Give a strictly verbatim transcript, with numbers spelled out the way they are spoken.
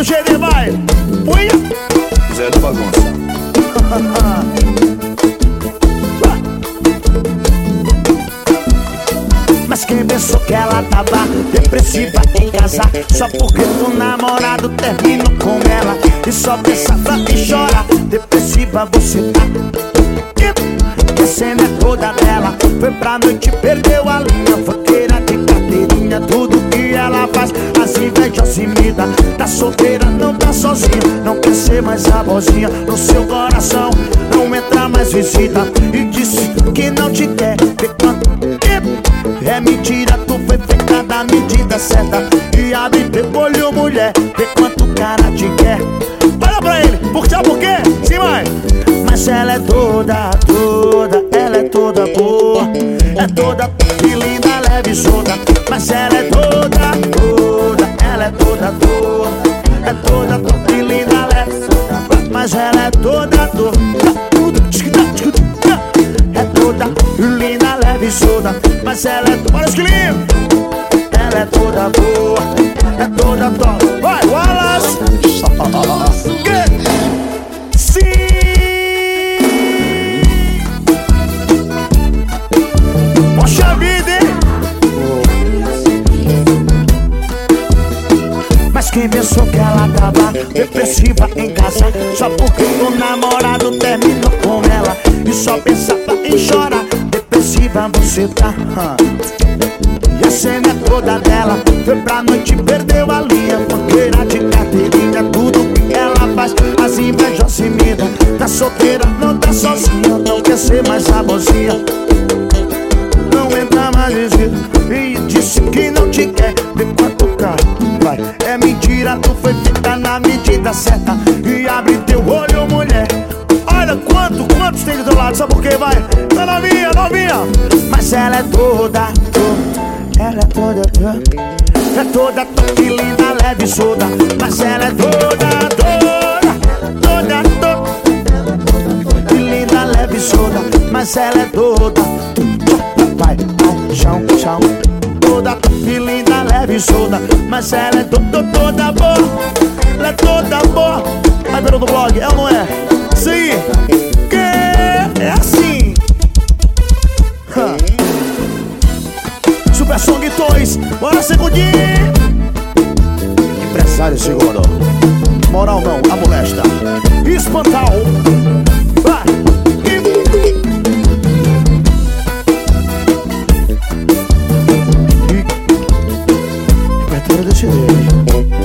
G D, vai! Punha! Zé da bagunça. Mas quem pensou que ela tava depressiva em casar só porque o namorado terminou com ela e só pensava em chorar? Depressiva você tá. E a cena é toda dela. Foi pra noite, perdeu a linha. Foqueira de carteirinha, tudo que ela faz as invejosas imita. Tá solteira, não tá sozinha, não quer ser mais a vozinha. No seu coração não entra mais visita. E disse que não te quer. Vê quanto é mentira, tu foi feita da medida certa. E abre teu olho, mulher, vê quanto cara te quer. Olha pra ele, por sabe por quê? Sim, mãe. Mas ela é toda, toda, ela é toda boa. É toda e linda, leve e solta. Mas ela é toda, toda, ela é toda boa. É toda e linda, leve e solta. Mas ela é toda, toda, é toda linda, leve e solta. Mas ela é toda, olha os quilinhos. Ela é toda boa, é toda top. Vai, Wallace! Sim! Poxa vida, hein? Mas quem pensou que ela tava depressiva em casa só porque o namorado terminou com ela e só pensava em chorar? Depressiva você tá. E a cena é toda dela. Foi pra noite, perdeu a linha. Foqueira de carteirinha, tudo que ela faz as invejosas imitam. Tá solteira, não tá sozinha, não quer ser mais a mocinha. Não entra mais visita. E disse que não te quer. Vê quanto cara vai. É mentira, tu foi feita na medida certa. E abre teu olho, mulher. Olha quanto, quantos tem do teu lado. Sabe por quê? Vai, tá novinha, novinha. Mas ela é toda, toda. Ela é toda, toda, é toda, toda linda, leve e solta. Mas ela é toda, toda, toda, toda e linda, leve e solta. Mas ela é toda, vai, vai, chão, chão. Toda e linda, leve e solta. Mas ela é toda, toda boa. Ela é toda boa. Vai ver do blog, é ou não é? Sim, que é assim. huh. Super Song dois, bora segundinho. Empresário segundo. Moral não, a molesta. Espantal. Vai. Repertório desse dele.